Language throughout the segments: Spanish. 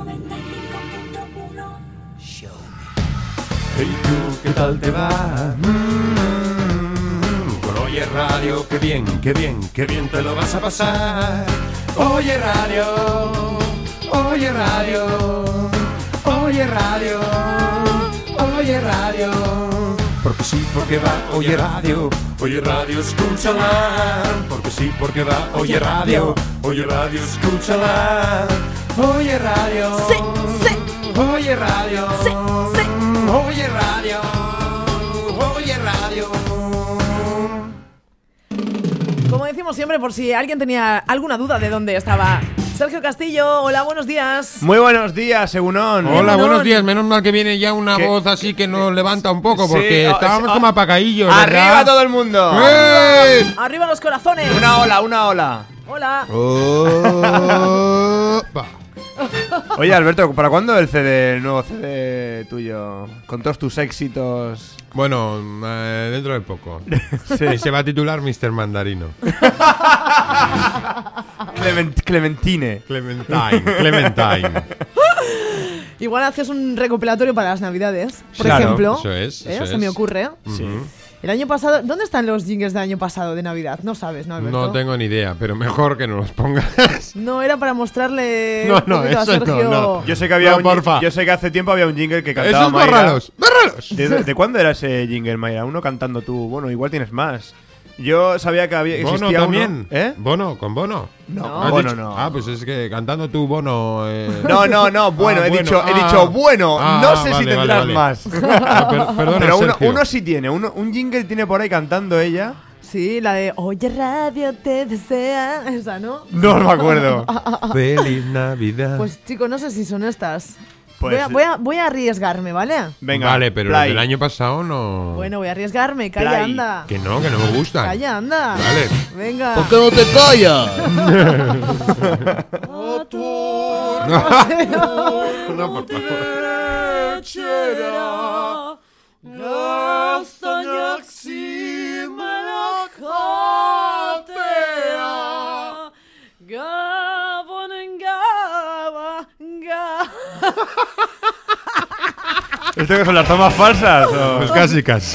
Hey tú, ¿qué tal te va? Con Oye Radio, qué bien, qué bien, qué bien te lo vas a pasar. Oye Radio, Oye Radio, Oye Radio, Oye Radio. Porque sí, porque va Oye Radio, Oye Radio, escúchala. Porque sí, porque va Oye Radio, Oye Radio, escúchala. Oye Radio, sí, sí. Oye Radio, sí, sí. Oye Radio, Oye Radio. Como decimos siempre, por si alguien tenía alguna duda de dónde estaba Sergio Castillo, hola, buenos días. Muy buenos días, Egunon. Hola, buenos días. Menos mal que viene ya una voz así que nos levanta un poco, porque estábamos como apagadillos. ¡Arriba todo el mundo! ¡Arriba los corazones! Una ola. Hola. Oye, Alberto, ¿para cuándo el nuevo CD tuyo? Con todos tus éxitos. Bueno, dentro de poco. Sí. Se va a titular Mr. Mandarino. Clementine. Clementine. Igual haces un recopilatorio para las Navidades, por Claro, ejemplo. Eso es. Se me ocurre. Sí. El año pasado, ¿dónde están los jingles del año pasado de Navidad? No sabes, ¿no, Alberto? No tengo ni idea, pero mejor que no los pongas. No, era para mostrarle No, un poquito a eso no, Sergio. no. Yo sé que había No, porfa. yo sé que hace tiempo había un jingle que cantaba ¡Esos Mayra. bórralos! ¿De cuándo era ese jingle, Mayra? Uno cantando tú. Bueno, igual tienes más. Yo sabía que existía ¿Bono también? uno. ¿Eh? ¿Bono? ¿Con Bono? No, ¿Has Bono dicho? no. Ah, pues es que cantando tú, Bono... No, bueno, he dicho bueno. No sé si tendrás más. Perdona, Pero Sergio. uno sí tiene. Un jingle tiene por ahí cantando ella. Sí, la de Oye Radio te desea. Esa, ¿no? No me acuerdo. Feliz Navidad. Pues chicos, no sé si son estas. Pues- Voy a arriesgarme, ¿vale? Venga. Vale, pero play. los del año pasado no... Bueno, voy a arriesgarme. Calla, Play. anda. Que no me gustan. Calla, anda. Vale. Venga. ¿Por qué no te callas? No, por favor. ¿Esto que son las tomas falsas? o? Pues casi.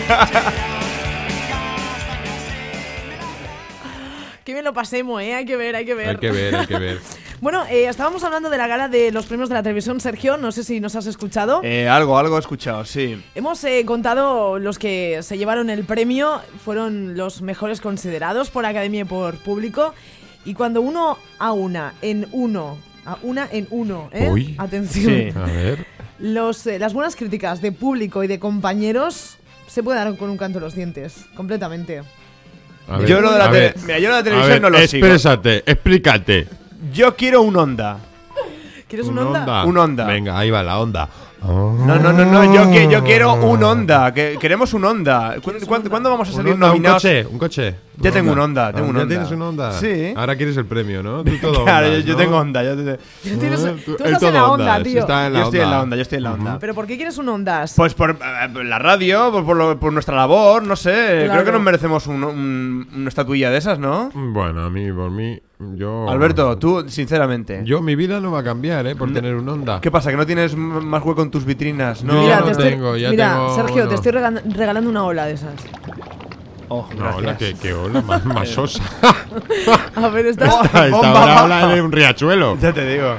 Que bien lo pasemos, ¿eh? Hay que ver. Hay que ver. Bueno, estábamos hablando de la gala de los premios de la televisión, Sergio. No sé si nos has escuchado. Algo he escuchado, sí. Hemos contado los que se llevaron el premio. Fueron los mejores considerados por Academia y por público. Y cuando uno a una en uno, ¿eh? Uy. Atención. Sí. A ver. Las buenas críticas de público y de compañeros se pueden dar con un canto en los dientes, completamente. A ver. Yo lo de la A ver. Mira, yo lo de la A televisión ver, no lo sigo. exprésate, explícate. Yo quiero un Honda. ¿Quieres un Honda? Un Honda. Venga, ahí va la onda. No. Yo quiero un Honda. Queremos un Honda. ¿Cuándo vamos a salir nominados? Un coche. Ya tengo un Honda, tengo un ¿Ya Honda. tienes un Honda? Sí. Ahora quieres el premio, ¿no? Tú todo Claro, Hondas, yo ¿no? tengo Honda. Tú Él estás todo en la Honda, Hondas, tío. está en la Yo estoy en la Honda. Honda, yo estoy en la Honda. ¿Pero por qué quieres un Hondas? Pues por la radio, por nuestra labor, no sé. Claro. Creo que nos merecemos una estatuilla de esas, ¿no? Bueno, por mí, yo... Alberto, tú, sinceramente. Mi vida no va a cambiar, por tener un Honda. ¿Qué pasa? ¿Que no tienes más hueco en tus vitrinas? Yo No. ya te no tengo, ya mira, tengo Sergio, uno. te estoy regalando una ola de esas. Oh, No, hola, gracias. que hola, más sosa. A ver, Esta Bomba, ahora bomba. habla de un riachuelo. Ya te digo.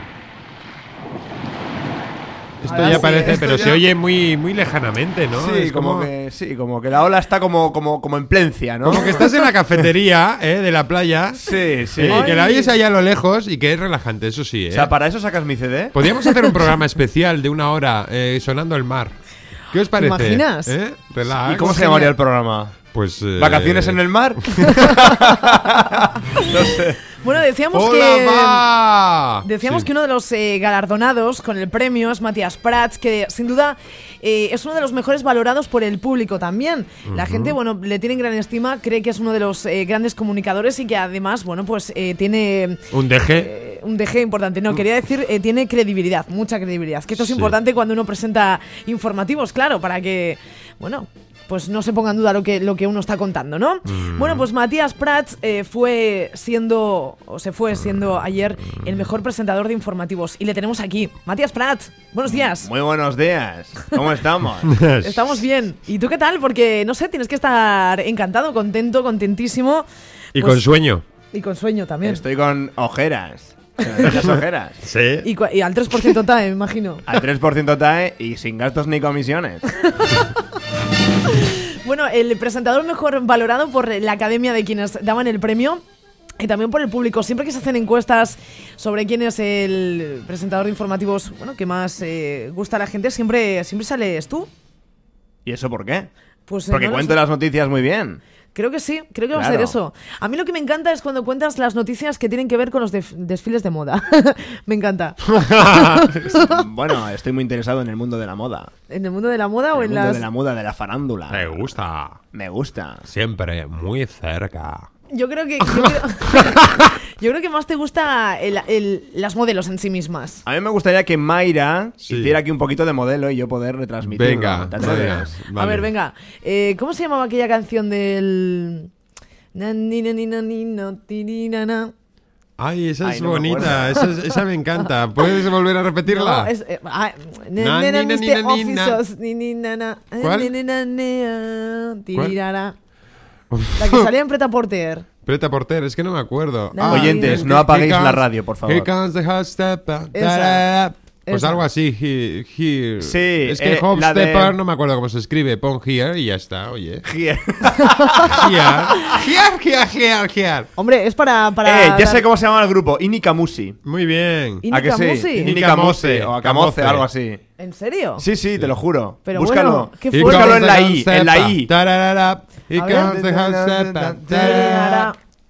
Esto Ahora ya sí, parece, esto pero ya- se oye muy lejanamente, ¿no? Sí, Es como que la ola está como en plencia, ¿no? como que estás en la cafetería de la playa. Sí, sí. Que la oyes allá a lo lejos y que es relajante, eso sí, O sea, ¿para eso sacas mi CD? Podríamos hacer un programa especial de 1 hora sonando el mar. ¿Qué os parece? imaginas? Relax. ¿Y cómo se llamaría el programa? Pues... ¿Vacaciones en el mar? No sé. Bueno, decíamos ¡Hola, va! Decíamos Sí. que uno de los galardonados con el premio es Matías Prats, que sin duda es uno de los mejores valorados por el público también. La gente, bueno, le tiene en gran estima, cree que es uno de los grandes comunicadores y que además, bueno, pues tiene... Un DG. un DG importante. No, quería decir, tiene credibilidad, mucha credibilidad. Que esto es Sí. importante cuando uno presenta informativos, claro, para que, bueno, pues no se ponga en duda lo que uno está contando, ¿no? Bueno, pues Matías Prats se fue siendo ayer el mejor presentador de informativos. Y le tenemos aquí. Matías Prats, buenos días. Muy buenos días. ¿Cómo estamos? Estamos bien. ¿Y tú qué tal? Porque, no sé, tienes que estar encantado, contento, contentísimo. Y Pues- con sueño. Y con sueño también. Estoy con ojeras. Las ojeras. Sí. Y al 3% TAE, me imagino. Al 3% TAE y sin gastos ni comisiones. Bueno, el presentador mejor valorado por la academia de quienes daban el premio y también por el público. Siempre que se hacen encuestas sobre quién es el presentador de informativos, bueno, que más gusta a la gente, siempre sales tú. ¿Y eso por qué? Pues Porque no lo cuento sé. las noticias muy bien. Creo que sí, creo que va a Claro. ser eso. A mí lo que me encanta es cuando cuentas las noticias que tienen que ver con los desfiles de moda. Me encanta. Bueno, estoy muy interesado en el mundo de la moda. ¿En el mundo de la moda o El en mundo las...? de la moda, de la farándula. Me gusta. Me gusta. Siempre muy cerca. Yo creo que yo creo que más te gusta las modelos en sí mismas. A mí me gustaría que Mayra Sí. hiciera aquí un poquito de modelo y yo poder retransmitirlo. Venga, ¿Te atreves? vale. A ver, venga. ¿Cómo se llamaba aquella canción del...? Na, ni, na, ni, na, ni, no, ti, ni, na, na? Ay, esa Ay, es no me bonita, acuerdo. esa me encanta. ¿Puedes volver a repetirla? No, es... Na, nena, ni, na, ni, Mr. na, ni, na. Officers, ni, ni, na, na. ¿Cuál? Ni, ni, na, ni, ah, ti, ¿Cuál? ni, na, na. La que salía en Preta Porter. Preta Porter, es que no me acuerdo. No. Oyentes, no apaguéis la radio, por favor. Here comes the hot stepper. Esa. Pues Esa. algo así, here. Sí, es que hot la de- stepper no me acuerdo cómo se escribe. Pon here y ya está, oye. Here. Here. Hombre, es para Ya dar- sé cómo se llama el grupo. Inikamusi. Muy bien. ¿Y ¿A que sí? Nikamusi? Inikamusi o Akamoce, algo así. ¿En serio? Sí, sí, te lo juro. Pero Búscalo. bueno, qué Here fuerte. Búscalo comes en la the I, hot en la stepper. I. Tararara. Here A ver. comes the hot stepper. Tararara.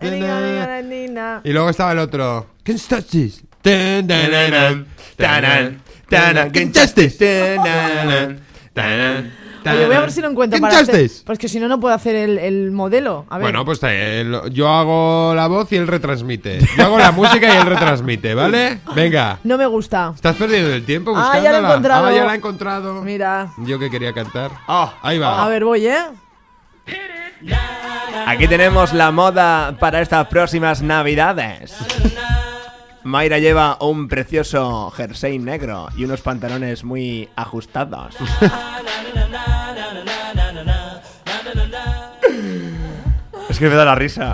Y luego estaba el otro. Can't touch this. Tan, tan, tan, tan, tan. Can't touch this. Tan, tan, tan. Oye, voy a ver si lo encuentro Can't para touch hacer... this. Pues que si no, no puedo hacer el modelo. A ver. Bueno, pues yo hago la voz y él retransmite. Yo hago la música y él retransmite, ¿vale? Venga. No me gusta. ¿Estás perdiendo el tiempo Ah, buscándola? ya lo he encontrado. Ah, ya la he encontrado. Mira. Yo que quería cantar. Oh, Ahí va. A ver, voy, ¿eh? Aquí tenemos la moda para estas próximas navidades. Mayra lleva un precioso jersey negro y unos pantalones muy ajustados. Es que me da la risa.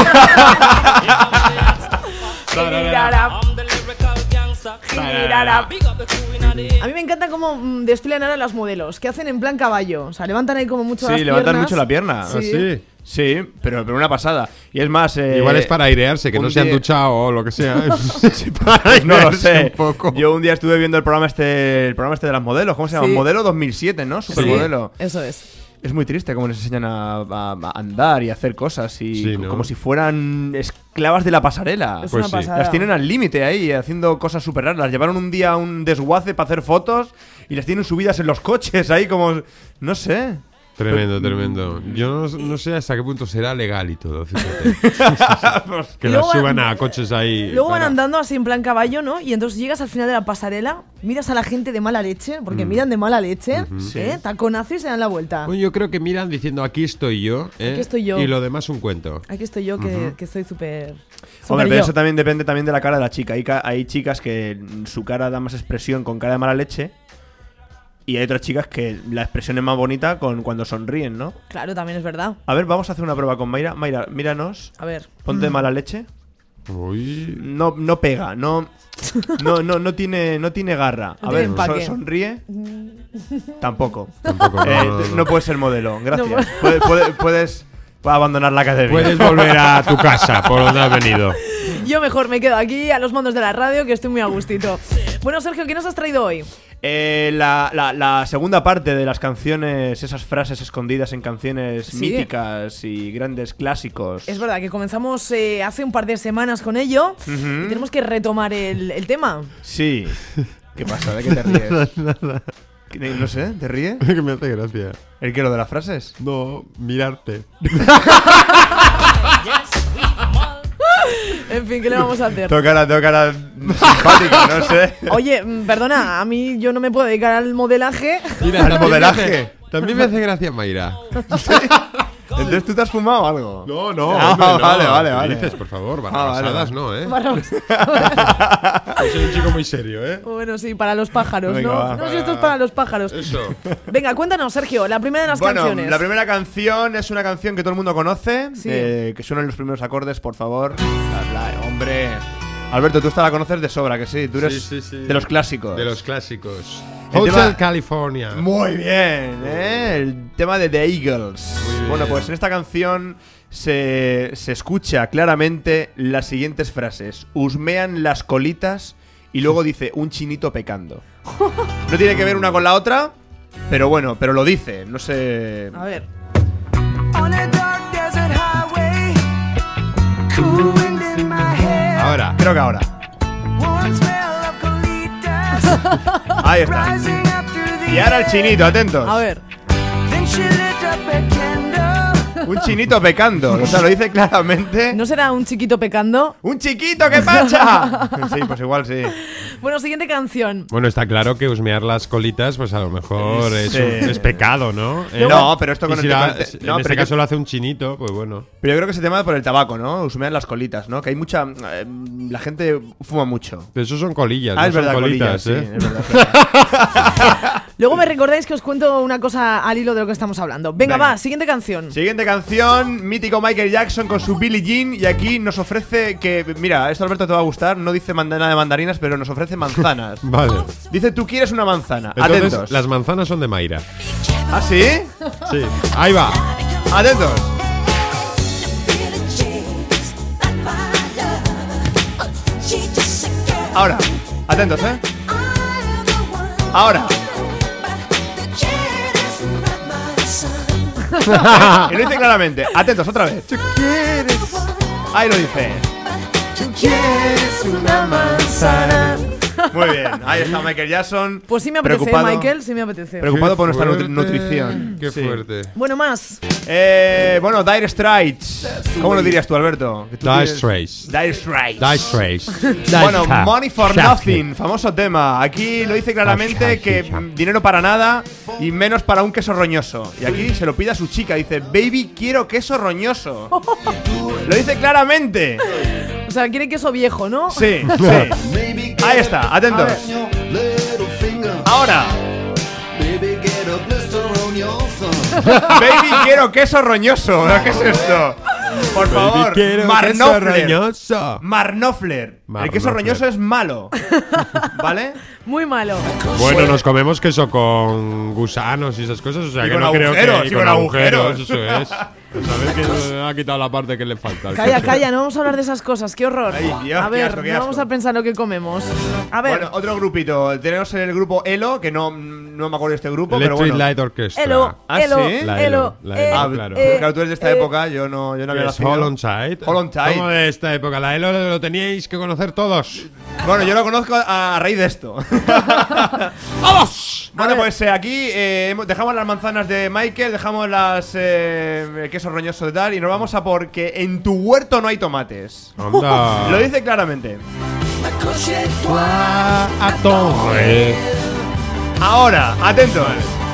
A mí me encanta cómo desfilan ahora las modelos, que hacen en plan caballo. O sea, levantan ahí como mucho las Sí, levantan piernas. mucho la pierna. Ah, sí. Sí, pero una pasada. Y es más... Igual es para airearse, que un no se han día- duchado o lo que sea. Pues no lo sé. Un poco. Yo un día estuve viendo el programa este de las modelos. ¿Cómo se llama? Sí. Modelo 2007, ¿no? Supermodelo. Eso es. Es muy triste cómo les enseñan a andar y a hacer cosas y Sí, ¿no? como si fueran esclavas de la pasarela. Es Pues una sí. pasada. Las tienen al límite ahí, haciendo cosas súper raras. Las llevaron un día a un desguace para hacer fotos y las tienen subidas en los coches ahí como... No sé. Tremendo, tremendo. Yo no sé hasta qué punto será legal y todo, fíjate. Que Y las luego suban van- a coches ahí. Luego van para- andando así en plan caballo, ¿no? Y entonces llegas al final de la pasarela, miras a la gente de mala leche, porque miran de mala leche, ¿eh? Taconazo y se dan la vuelta. Bueno, yo creo que miran diciendo aquí estoy yo, ¿eh? Aquí estoy yo. Y lo demás un cuento. Aquí estoy yo, que soy súper... Hombre, súper pero yo. eso también depende también de la cara de la chica. Hay chicas que su cara da más expresión con cara de mala leche. Y hay otras chicas que la expresión es más bonita cuando sonríen, ¿no? Claro, también es verdad. A ver, vamos a hacer una prueba con Mayra. Mayra, míranos. A ver. Ponte de mala leche. Uy. No pega, no tiene garra. No A tiene ver, empaque. sonríe. Tampoco. Tampoco, No puedes ser modelo. Gracias. No Puedes abandonar la academia. Puedes volver a tu casa por donde has venido. Yo mejor me quedo aquí a los mandos de la radio, que estoy muy a gustito. Bueno, Sergio, ¿qué nos has traído hoy? La segunda parte de las canciones, esas frases escondidas en canciones Sí. míticas y grandes clásicos. Es verdad que comenzamos hace un par de semanas con ello y tenemos que retomar el tema. Sí. ¿Qué pasa? ¿De qué te ríes? No sé, ¿te ríes? Que me hace gracia. ¿El que lo de las frases? No, mirarte. En fin, ¿qué le vamos a hacer? Tengo cara simpática, no sé. Oye, perdona, a mí yo no me puedo dedicar al modelaje. Mira, ¿Al modelaje? También me hace gracia Mayra. Entonces tú te has fumado algo. No, no, Ah, hombre, no. vale. ¿Qué dices, por favor? vale. Barrabasadas no, ¿eh? Vamos. Yo soy un chico muy serio, ¿eh? Bueno, sí, para los pájaros, Venga, ¿no? va. No, si esto es para los pájaros. Eso. Venga, cuéntanos, Sergio, la primera de las canciones. La primera canción es una canción que todo el mundo conoce, Sí. que suenan los primeros acordes, por favor. Hombre. Alberto, tú esta la conoces de sobra, que sí. Tú eres Sí. de los clásicos. De los clásicos. El Hotel tema- California. Muy bien, ¿eh? El tema de The Eagles. Muy bien. Bueno, pues en esta canción se escucha claramente las siguientes frases. Husmean las colitas y luego dice un chinito pecando. No tiene que ver una con la otra, pero bueno, pero lo dice. No sé. A ver. Ahora. Creo que ahora. Ahí está. Y ahora el chinito, atentos. A ver. Un chinito pecando. O sea, lo dice claramente. ¿No será un chiquito pecando? ¡Un chiquito, qué pacha! Sí, pues igual sí. Bueno, siguiente canción. Bueno, está claro que husmear las colitas, pues a lo mejor Sí. es pecado, ¿no? No, pero esto con Y si el la- te- en no, este pero caso lo hace un chinito, pues bueno. Pero yo creo que ese tema es por el tabaco, ¿no? Husmean las colitas, ¿no? Que hay mucha. La gente fuma mucho. Pero eso son colillas, Ah, no es son verdad, colitas, colillas, ¿eh? sí, es verdad, es verdad. Luego me recordáis que os cuento una cosa al hilo de lo que estamos hablando. Venga, Venga. va, siguiente canción. Siguiente canción, mítico Michael Jackson con su Billie Jean. Y aquí nos ofrece que. Mira, esto Alberto te va a gustar. No dice nada de mandarinas, pero nos ofrece manzanas. Vale. Dice, tú quieres una manzana. Entonces, Atentos. las manzanas son de Mayra. ¿Ah, sí? Sí. Ahí va. Atentos. Ahora, atentos, ¿eh? Ahora. Y lo dice claramente. Atentos, otra vez. Ahí lo dice. Tú quieres una manzana. Muy bien, ahí está Michael Jackson. Pues sí me apetece, preocupado, Michael, sí me apetece. Preocupado por nuestra Fuerte, nutrición. Qué Sí. fuerte. Bueno, más. Bueno, Dire Straits. ¿Cómo lo dirías tú, Alberto? Que tú Dire tienes- Straits. Dire Straits. Dice Trace. Bueno, Money for Nothing, famoso tema. Aquí lo dice claramente que dinero para nada y menos para un queso roñoso. Y aquí se lo pide a su chica, dice, baby, quiero queso roñoso. Lo dice claramente. O sea, quiere queso viejo, ¿no? Sí, sí. Ahí está, atentos. Ahora. Baby, quiero queso roñoso. ¿Qué es esto? Por favor, Marnofler. Marnofler. El queso Marnofler. roñoso es malo. ¿Vale? Muy malo. Bueno, nos comemos queso con gusanos y esas cosas, o sea Y que con no creo agujeros, que y con agujeros. eso es. Sabes que ha quitado la parte que le falta. al Calla, queso. calla, no vamos a hablar de esas cosas, qué horror. Ay, Dios, a qué ver, asco, qué no vamos asco. a pensar lo que comemos. A ver, Bueno, otro grupito. Tenemos el grupo Elo, que no me acuerdo de este grupo, pero Electric bueno. Light Orchestra. Elo, ¿Ah, Elo, sí? La Elo, Elo, claro. Claro, tú eres de esta época, yo no había Es nacido. Hold on Tight. Hold on Tight. ¿Cómo de esta época? La Elo lo teníais que conocer todos. Bueno, yo lo conozco a raíz de esto. ¡Vamos! Bueno, pues aquí dejamos las manzanas de Michael, dejamos las el queso roñoso de tal y nos vamos a porque en tu huerto no hay tomates. Anda. Lo dice claramente. A torre. Ahora, atentos.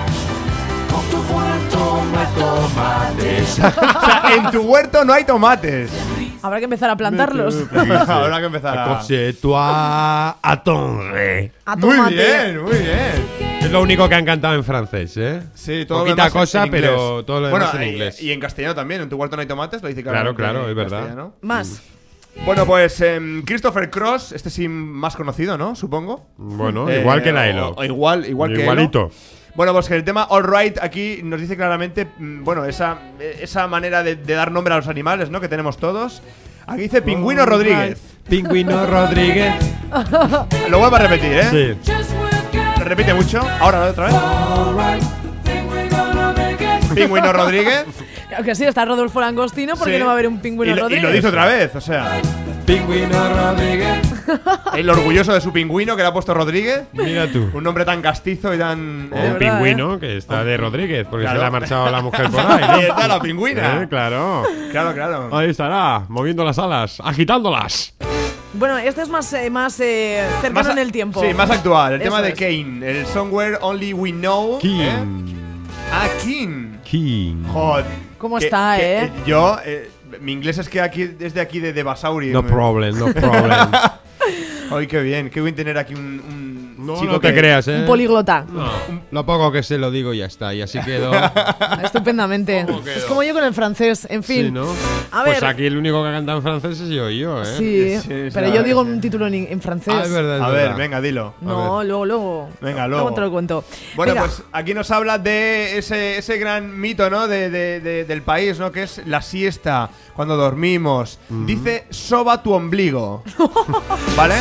O sea, en tu huerto no hay tomates. habrá que empezar a plantarlos. Habrá que empezar a... A torre. A Muy tomate. bien, muy bien. Es lo único que han cantado en francés, ¿eh? Sí, todo Poquita lo demás cosa, en inglés. pero todo lo demás Bueno, en inglés. Y en castellano también. En tu huerto no hay tomates, lo dice Claro, claramente claro, en es verdad. castellano. Más. Bueno, pues Christopher Cross, este sí más conocido, ¿no? Supongo. Bueno, igual que la Elo. o igual que Igualito. Elo. Bueno, pues que el tema All Right aquí nos dice claramente, bueno, esa manera de dar nombre a los animales, ¿no? Que tenemos todos. Aquí dice Pingüino Rodríguez. Pingüino Rodríguez. Lo vuelvo a repetir, ¿eh? Sí. Lo repite mucho. Ahora otra vez. Pingüino Rodríguez. Claro que sí, está Rodolfo Langostino, ¿por qué Sí. no va a haber un pingüino y lo Rodríguez? dice otra vez, o sea. Pingüino Rodríguez. El orgulloso de su pingüino que le ha puesto Rodríguez. Mira tú. Un nombre tan castizo y tan. O De un verdad, pingüino que está de Rodríguez, porque Claro. se le ha marchado la mujer por ahí, ¿no? Ahí está la pingüina. Claro. Claro, claro. Ahí estará, moviendo las alas, agitándolas. Bueno, este es más cercano en el tiempo. Sí, más actual. El tema de Eso Kane. El Somewhere Only We Know. King. Ah, King. King. Joder. ¿Cómo está, Yo, mi inglés es que desde aquí de Basauri. No problem, no problem. Ay, qué bien tener aquí un No, chico no te creas, Un políglota. No, lo poco que sé lo digo y ya está. Y así quedó. Estupendamente. ¿Cómo quedó? Es como yo con el francés, en fin. Sí, ¿no? A ver. Pues aquí el único que canta en francés es yo, ¿eh? Sí, Sí, pero sí, yo sí. digo un título en francés. Ah, es verdad, es A verdad. ver, venga, dilo. No, luego. Venga, Luego luego. te lo cuento. Bueno, Venga. pues aquí nos habla de ese gran mito, ¿no? Del país, ¿no? Que es la siesta, cuando dormimos. Dice, soba tu ombligo. ¿Vale?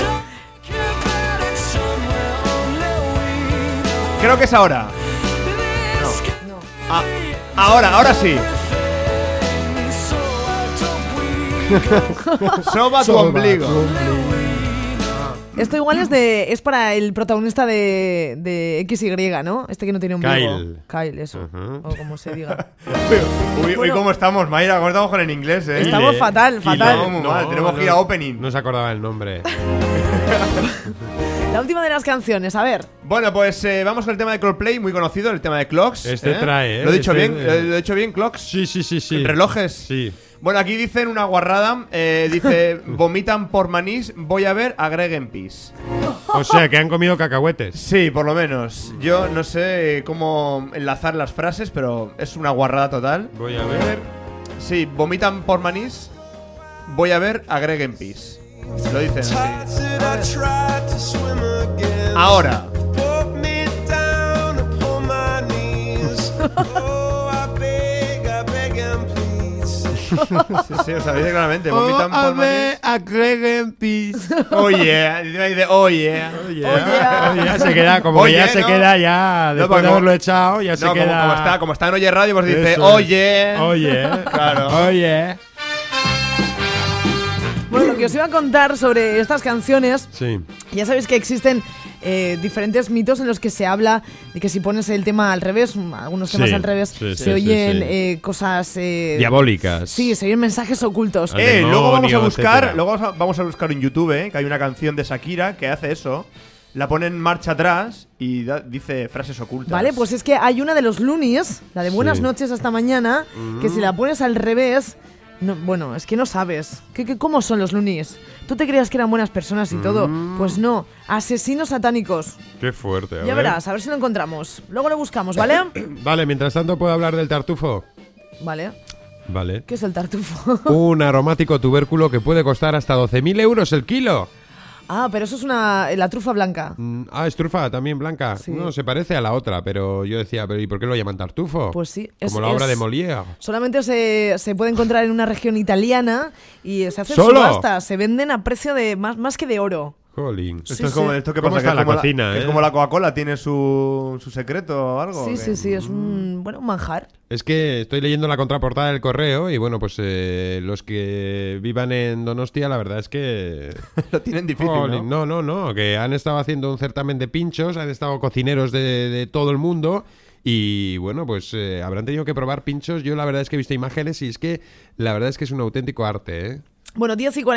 Creo que es ahora. No. Ahora sí. Soba tu ombligo. Esto igual es para el protagonista de XY, ¿no? Este que no tiene ombligo. Kyle, eso. O como se diga. Uy, Bueno. ¿cómo estamos, Mayra? ¿Cómo estamos con el inglés, eh? Estamos fatal. No, muy mal. Tenemos que ir a opening. No se acordaba el nombre. La última de las canciones, a ver. Bueno, pues vamos con el tema de Coldplay, muy conocido, el tema de Clocks. Trae, ¿eh? ¿Lo he dicho bien? ¿Lo he dicho bien, Clocks? Sí. ¿Relojes? Sí. Bueno, aquí dicen una guarrada. Dice, vomitan por manís, voy a ver, agreguen pis. O sea, que han comido cacahuetes. Sí, por lo menos. Yo no sé cómo enlazar las frases, pero es una guarrada total. Voy a ver. Sí, vomitan por manís, voy a ver, agreguen pis. Lo dicen así. Ahora. Sí, os sabéis claramente. Vomitan por manís. agreguen pis. Oh yeah. Dice, oh yeah. Ya se queda, como Oye, que ya se ¿no? queda ya. Después porque de haberlo echado, ya se No, queda. como está en Oye Radio, pues dice, Eso es. oye. Oye. Claro. Oye. Bueno, lo que os iba a contar sobre estas canciones, Sí. ya sabéis que existen diferentes mitos en los que se habla de que si pones el tema al revés, algunos temas Sí, al revés, sí, se sí, oyen sí. Cosas Diabólicas. Sí, se oyen mensajes ocultos. Al demonio, Luego vamos a buscar, etcétera. vamos a buscar en YouTube, que hay una canción de Shakira que hace eso. La pone en marcha atrás y dice frases ocultas. Vale, pues es que hay una de los Loonies, la de Buenas Sí. noches hasta mañana, que si la pones al revés, no, bueno, es que no sabes. ¿Cómo son los Loonies? ¿Tú te creías que eran buenas personas y todo? Pues no, asesinos satánicos. Qué fuerte. Ya verás, a ver si lo encontramos. Luego lo buscamos, ¿vale? Vale, mientras tanto puedo hablar del tartufo. Vale. Vale. ¿Qué es el tartufo? Un aromático tubérculo que puede costar hasta 12.000 euros el kilo. Ah, pero eso es la trufa blanca. Es trufa también blanca. Sí. No, se parece a la otra, pero yo decía, ¿pero y por qué lo llaman tartufo? Pues sí. Como la obra de Molière. Solamente se puede encontrar en una región italiana y se hacen ¿Solo? subastas. Se venden a precio de más que de oro. Jolín. Esto Sí, es como, sí. esto que ¿Cómo pasa, está que la es como cocina, que es eh? como la Coca-Cola, tiene su secreto o algo. Sí, ¿o sí, qué? sí. Es un manjar. Es que estoy leyendo la contraportada del correo y bueno, pues los que vivan en Donostia, la verdad es que... Lo tienen difícil, Jolín, ¿no? no, que han estado haciendo un certamen de pinchos, han estado cocineros de todo el mundo y bueno, pues habrán tenido que probar pinchos. Yo la verdad es que he visto imágenes y es que la verdad es que es un auténtico arte, ¿eh? Bueno, 10 y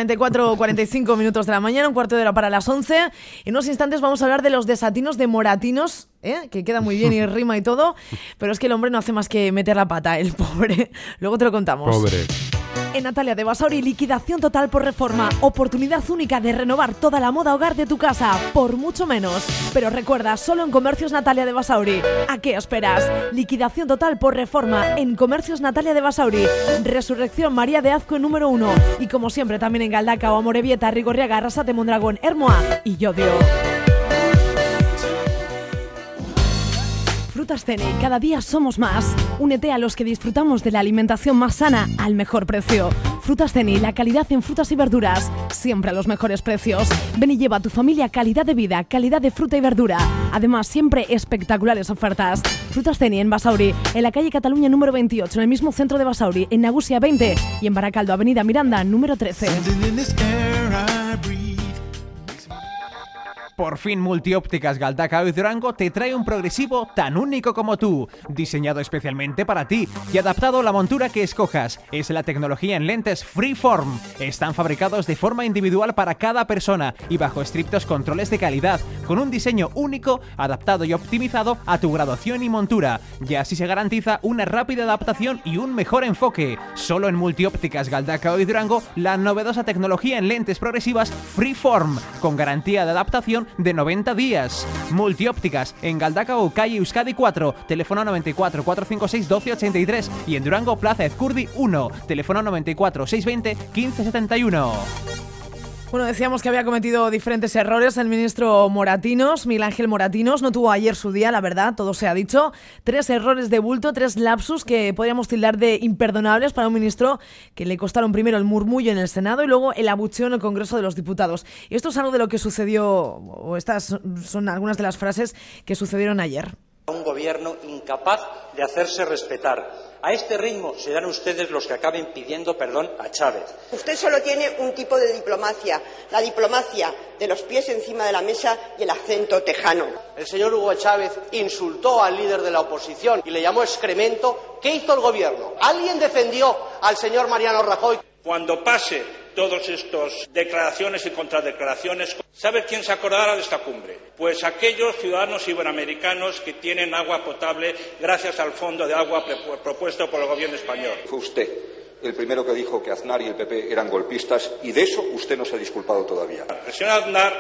45 minutos de la mañana, un cuarto de hora para las 11. En unos instantes vamos a hablar de los desatinos de Moratinos, que queda muy bien y rima y todo, pero es que el hombre no hace más que meter la pata, el pobre. Luego te lo contamos. Pobre. En Natalia de Basauri, liquidación total por reforma. Oportunidad única de renovar toda la moda hogar de tu casa, por mucho menos. Pero recuerda, solo en Comercios Natalia de Basauri. ¿A qué esperas? Liquidación total por reforma en Comercios Natalia de Basauri. Resurrección María de Azcue número 1. Y como siempre, también en Galdacao, Amorebieta, Rigorriaga, Arrasate, Mondragón, Hermoa y Llodio. Frutas Ceni, cada día somos más. Únete a los que disfrutamos de la alimentación más sana al mejor precio. Frutas Ceni, la calidad en frutas y verduras, siempre a los mejores precios. Ven y lleva a tu familia calidad de vida, calidad de fruta y verdura. Además, siempre espectaculares ofertas. Frutas Ceni en Basauri, en la calle Cataluña número 28, en el mismo centro de Basauri, en Nagusia 20 y en Baracaldo, avenida Miranda número 13. Por fin Multiópticas Galdacao y Durango te trae un progresivo tan único como tú, diseñado especialmente para ti y adaptado a la montura que escojas. Es la tecnología en lentes Freeform. Están fabricados de forma individual para cada persona y bajo estrictos controles de calidad, con un diseño único, adaptado y optimizado a tu graduación y montura. Y así se garantiza una rápida adaptación y un mejor enfoque. Solo en Multiópticas Galdacao y Durango, la novedosa tecnología en lentes progresivas Freeform, con garantía de adaptación de 90 días. Multiópticas en Galdacao, calle Euskadi 4, teléfono 94 456 1283 y en Durango, Plaza Ezcurdi 1, teléfono 94 620 1571. Bueno, decíamos que había cometido diferentes errores el ministro Moratinos, Miguel Ángel Moratinos. No tuvo ayer su día, la verdad, todo se ha dicho. 3 errores de bulto, 3 lapsus que podríamos tildar de imperdonables para un ministro que le costaron primero el murmullo en el Senado y luego el abucheo en el Congreso de los Diputados. Y esto es algo de lo que sucedió, o estas son algunas de las frases que sucedieron ayer. Un gobierno incapaz de hacerse respetar. A este ritmo serán ustedes los que acaben pidiendo perdón a Chávez. Usted solo tiene un tipo de diplomacia, la diplomacia de los pies encima de la mesa y el acento tejano. El señor Hugo Chávez insultó al líder de la oposición y le llamó excremento. ¿Qué hizo el gobierno? ¿Alguien defendió al señor Mariano Rajoy? Cuando pase todas estas declaraciones y contradeclaraciones, ¿sabe quién se acordará de esta cumbre? Pues aquellos ciudadanos iberoamericanos que tienen agua potable gracias al fondo de agua propuesto por el gobierno español. Fue usted el primero que dijo que Aznar y el PP eran golpistas y de eso usted no se ha disculpado todavía. El señor Aznar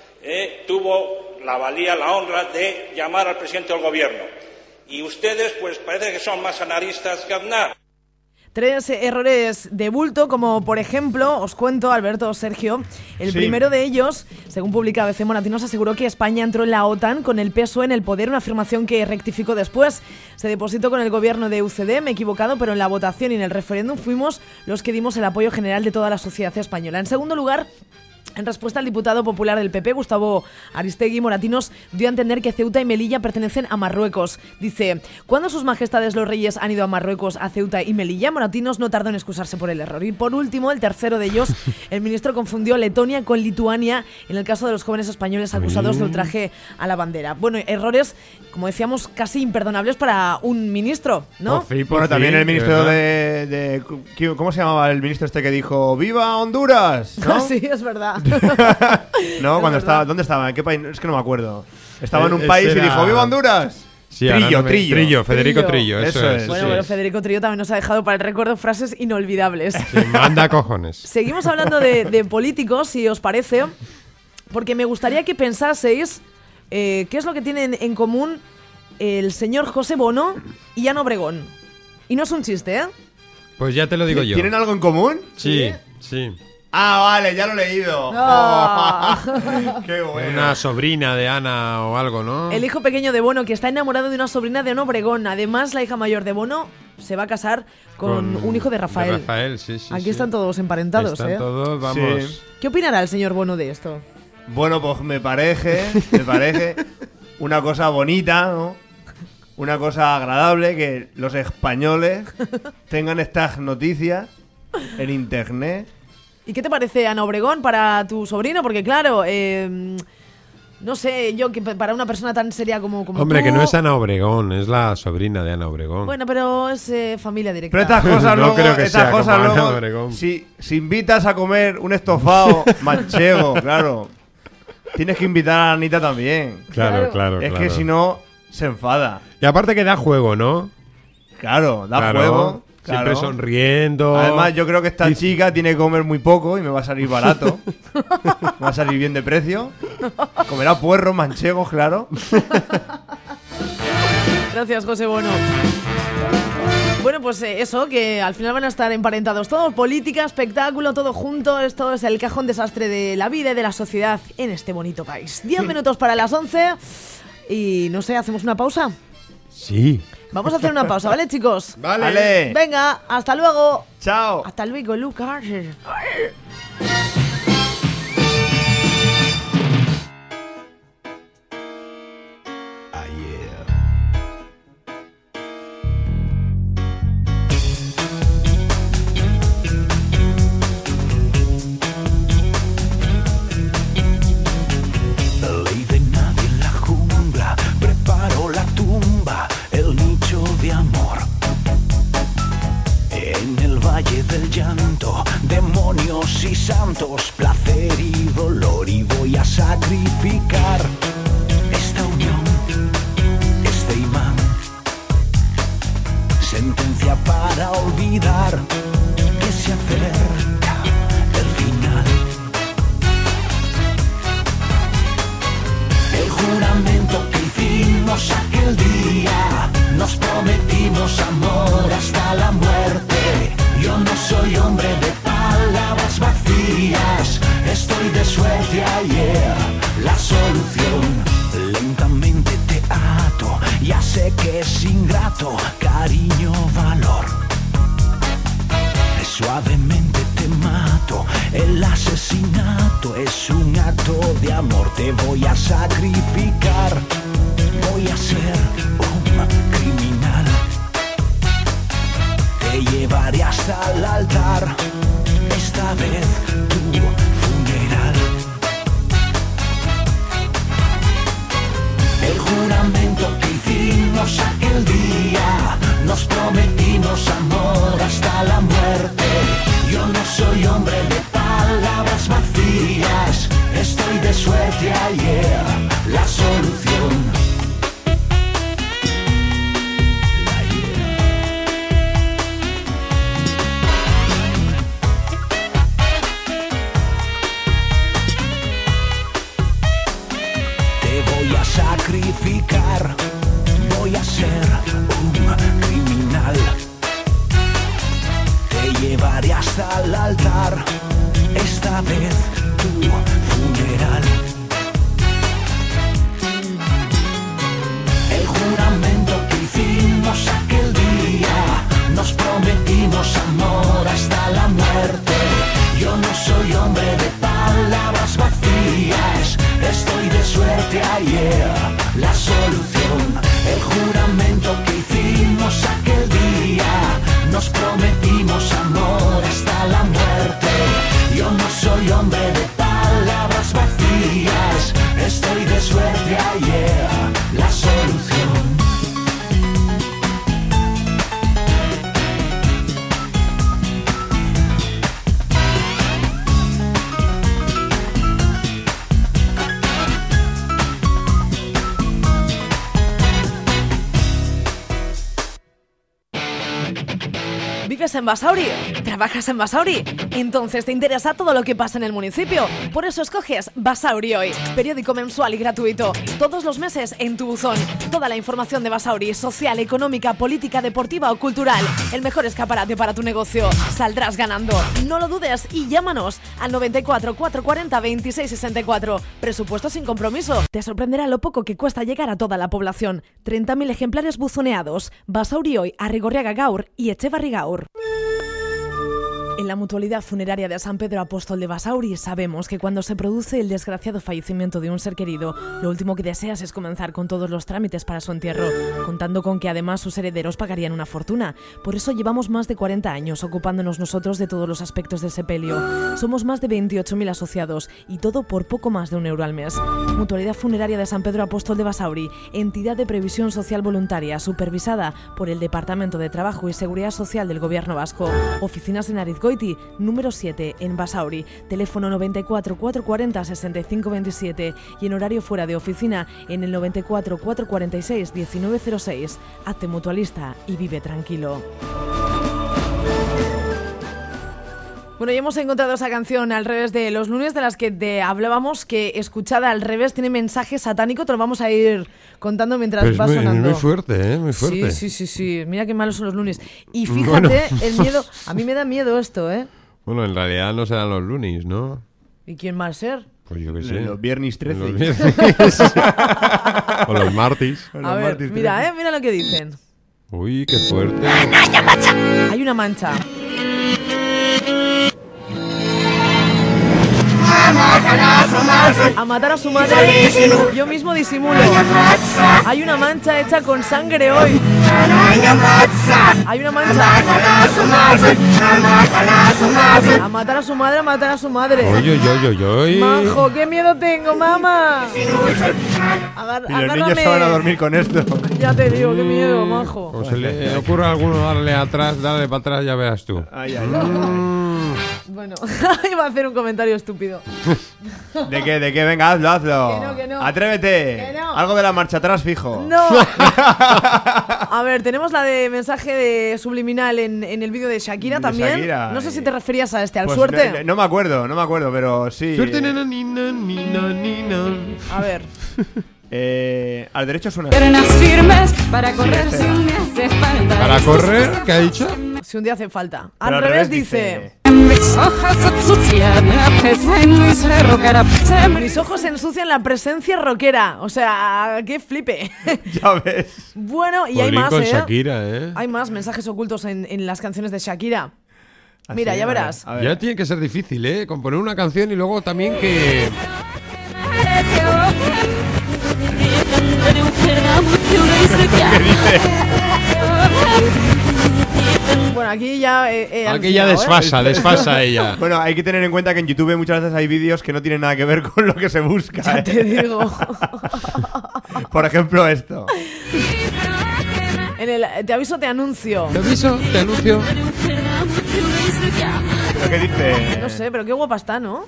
tuvo la valía, la honra de llamar al presidente del gobierno. Y ustedes, pues parece que son más anaristas que Aznar. 3 errores de bulto, como por ejemplo, os cuento, Alberto, Sergio, el primero de ellos, según publica ABC Moratinos, aseguró que España entró en la OTAN con el PSOE en el poder, una afirmación que rectificó después. Se depositó con el gobierno de UCD, me he equivocado, pero en la votación y en el referéndum fuimos los que dimos el apoyo general de toda la sociedad española. En segundo lugar, en respuesta al diputado popular del PP, Gustavo Aristegui, Moratinos dio a entender que Ceuta y Melilla pertenecen a Marruecos. Dice, ¿cuándo sus majestades los reyes han ido a Marruecos, a Ceuta y Melilla? Moratinos no tardó en excusarse por el error. Y por último, el tercero de ellos, el ministro confundió Letonia con Lituania en el caso de los jóvenes españoles acusados de ultraje a la bandera. Bueno, errores, como decíamos, casi imperdonables para un ministro, ¿no? Bueno, también el ministro de ¿cómo se llamaba el ministro este que dijo ¡Viva Honduras! ¿No? Sí, es verdad. No, cuando estaba, ¿dónde estaba? ¿En qué país? Es que no me acuerdo. Estaba en un país y dijo ¡Viva Honduras! Sí, Trillo, Federico Trillo, eso es. Bueno, pero Federico Trillo también nos ha dejado para el recuerdo frases inolvidables. Sí, manda cojones. Seguimos hablando de políticos, si os parece, porque me gustaría que pensaseis qué es lo que tienen en común el señor José Bono y Ana Obregón. Y no es un chiste, ¿eh? Pues ya te lo digo yo. ¿Tienen algo en común? Sí. Ah, vale, ya lo he leído. Oh. Qué bueno. Una sobrina de Ana o algo, ¿no? El hijo pequeño de Bono, que está enamorado de una sobrina de Ana Obregón. Además, la hija mayor de Bono se va a casar con un hijo de Rafael. Sí. Aquí están todos emparentados, están todos, vamos. Sí. ¿Qué opinará el señor Bono de esto? Bueno, pues me parece una cosa bonita, ¿no? Una cosa agradable que los españoles tengan estas noticias en internet. ¿Y qué te parece Ana Obregón para tu sobrino? Porque claro, no sé, yo que para una persona tan seria como Hombre, tú, que no es Ana Obregón, es la sobrina de Ana Obregón. Bueno, pero es familia directa. Pero estas cosas No luego, creo que sea como Ana luego Obregón. si invitas a comer un estofado manchego, claro, tienes que invitar a Anita también. Claro. Es que si no, se enfada. Y aparte que da juego, ¿no? Claro, da juego. Siempre Claro. sonriendo. Además, yo creo que esta chica tiene que comer muy poco y me va a salir barato. Me va a salir bien de precio. Comerá puerros manchegos, claro. Gracias, José Bono. Bueno, pues eso, que al final van a estar emparentados todos. Política, espectáculo, todo junto. Esto es el cajón desastre de la vida y de la sociedad en este bonito país. 10 minutos para las 11 y no sé, ¿hacemos una pausa? Sí. Vamos a hacer una pausa, ¿vale, chicos? Vale. Venga, hasta luego. Chao. Hasta luego, Lucas. The santos, placer y dolor, y voy a sacrificar esta unión, este imán, sentencia para olvidar que se acerca el final. El juramento que hicimos aquel día, nos prometimos amor hasta la muerte. Yo no soy hombre de palabras vacías, estoy de suerte ayer. La solución, lentamente te ato, ya sé que es ingrato, cariño, valor. Suavemente te mato, el asesinato es un acto de amor. Te voy a sacrificar, voy a ser un criminal. Te llevaré hasta el altar, esta vez tu funeral. El juramento que hicimos aquel día, nos prometimos amor hasta la muerte. Yo no soy hombre de palabras vacías, estoy de suerte ayer. La solución. Sacrificar, voy a ser un criminal. Te llevaré hasta el altar, esta vez tu funeral. El juramento que hicimos aquel día, nos prometimos amor hasta la muerte. Yo no soy hombre de palabras vacías, estoy de suerte ayer. La solución, el juramento que hicimos aquel día, nos prometimos amor hasta la muerte. Yo no soy hombre de palabras vacías, estoy de suerte ayer. La solución. ¿Vives en Basauri? ¿Trabajas en Basauri? Entonces te interesa todo lo que pasa en el municipio. Por eso escoges Basauri Hoy, periódico mensual y gratuito. Todos los meses en tu buzón. Toda la información de Basauri, social, económica, política, deportiva o cultural. El mejor escaparate para tu negocio. Saldrás ganando. No lo dudes y llámanos al 94 440 26 64. Presupuesto sin compromiso. Te sorprenderá lo poco que cuesta llegar a toda la población. 30.000 ejemplares buzoneados. Basauri Hoy, Arrigorriaga Gaur y Etxebarri Gaur. En la Mutualidad Funeraria de San Pedro Apóstol de Basauri sabemos que cuando se produce el desgraciado fallecimiento de un ser querido, lo último que deseas es comenzar con todos los trámites para su entierro, contando con que además sus herederos pagarían una fortuna. Por eso llevamos más de 40 años ocupándonos nosotros de todos los aspectos del sepelio. Somos más de 28.000 asociados y todo por poco más de €1 al mes. Mutualidad Funeraria de San Pedro Apóstol de Basauri, entidad de previsión social voluntaria supervisada por el Departamento de Trabajo y Seguridad Social del Gobierno Vasco. Oficinas en Arizgoiti, número 7, en Basauri. Teléfono 94 440 65 27 y en horario fuera de oficina en el 94 446 1906. Hazte mutualista y vive tranquilo. Bueno, ya hemos encontrado esa canción Al revés de los lunes, de las que te hablábamos, que escuchada al revés tiene mensaje satánico. Te lo vamos a ir contando mientras va sonando. Muy fuerte, muy fuerte. Sí. Mira qué malos son los lunes. Y fíjate, el miedo. A mí me da miedo esto, ¿eh? Bueno, en realidad no serán los lunes, ¿no? ¿Y quién va a ser? Pues yo qué sé. Los viernes 13. Los viernes. O los martes. A ver, mira lo que dicen. Uy, qué fuerte. Hay una mancha. A matar a su madre. Yo mismo disimulo. Hay una mancha hecha con sangre hoy. Hay una mancha. A matar a su madre, a matar a su madre. Oy. Majo, qué miedo tengo, mamá. Y los niños se van a dormir con esto. Ya te digo, qué miedo, majo. O se le ocurre a alguno darle para atrás, ya veas tú. Ay. Bueno, iba a hacer un comentario estúpido. ¿De qué? Venga, hazlo. Que no. Atrévete. Que no. Algo de la marcha atrás, fijo. No. A ver, tenemos la de mensaje de subliminal en el vídeo de Shakira también. Shakira, no sé si te referías a al pues suerte. No me acuerdo, pero sí. Suerte, nena, nina. A ver. Al derecho suena. Piernas firmes para correr si un día hace falta. ¿Para correr? ¿Qué ha dicho? Si un día hace falta. Pero Al revés dice... Mis ojos ensucian la presencia rockera. Mis ojos se ensucian la presencia rockera. O sea, qué flipe. Ya ves. Bueno, y hay Jolín más, con Shakira, Hay más mensajes ocultos en las canciones de Shakira. ¿Ah, Mira, sí? ya verás. A ver. Ya tiene que ser difícil, ¿eh? Componer una canción y luego también que... Bueno, aquí ya... Aquí ya desfasa ella. Bueno, hay que tener en cuenta que en YouTube muchas veces hay vídeos que no tienen nada que ver con lo que se busca. Ya te digo. Por ejemplo, esto. En el te aviso, te anuncio. Te aviso, te anuncio. ¿Lo que dice? No sé, pero qué guapa está, ¿no?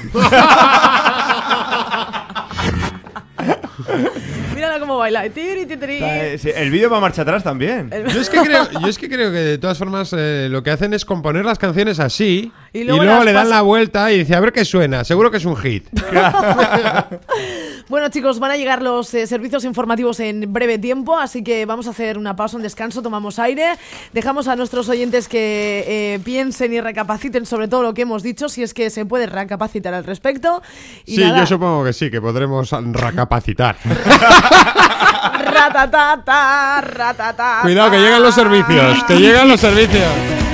Mírala cómo baila. Tiri, tiri. Sí, el vídeo va a marcha atrás también. Yo es que creo que de todas formas lo que hacen es componer las canciones así Y y luego luego las le dan pasa- la vuelta y dice, a ver qué suena, seguro que es un hit. Bueno, chicos, van a llegar los servicios informativos en breve tiempo, así que vamos a hacer una pausa, un descanso, tomamos aire, dejamos a nuestros oyentes que piensen y recapaciten sobre todo lo que hemos dicho, si es que se puede recapacitar al respecto. Y Sí, nada, yo supongo que sí, que podremos recapacitar. ratatata, ratatata. Cuidado, que llegan los servicios, que llegan los servicios.